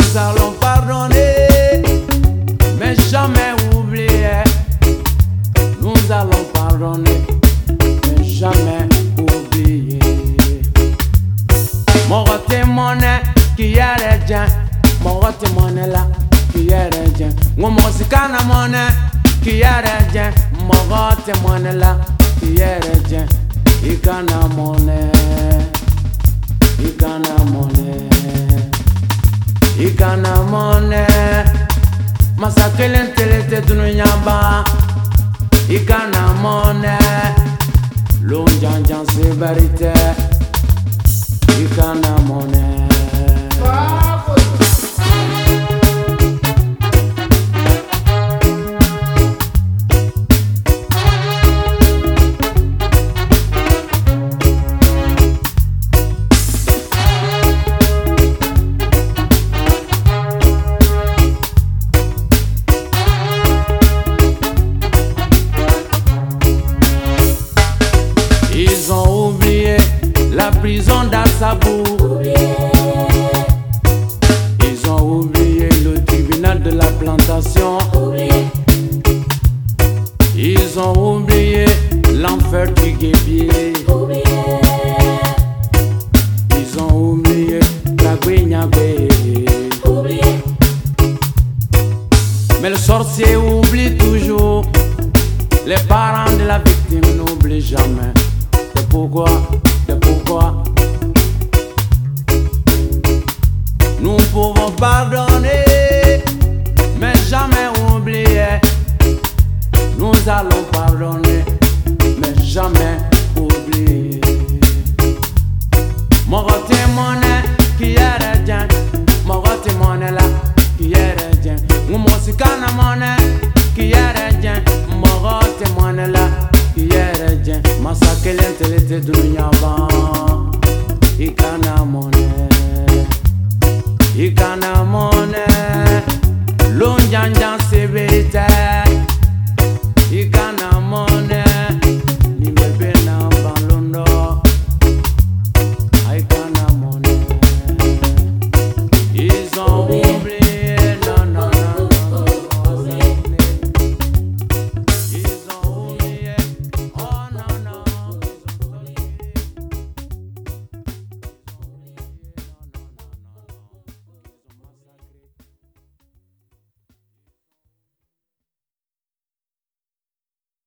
Nous allons pardonner, mais jamais oublier. Nous allons pardonner, mais jamais oublier. Mon témoin qui est régent, mon témoin là qui est régent. Mon sikana monnaie qui est régent, mon témoin là qui est régent. Ikana monnaie, ikana monnaie, ikana monnaie. Masakelen telete dunyamba. Ikana monnaie, l'onjanjan c'est vérité. Ikana monnaie. Ils ont oublié la prison d'Assabou.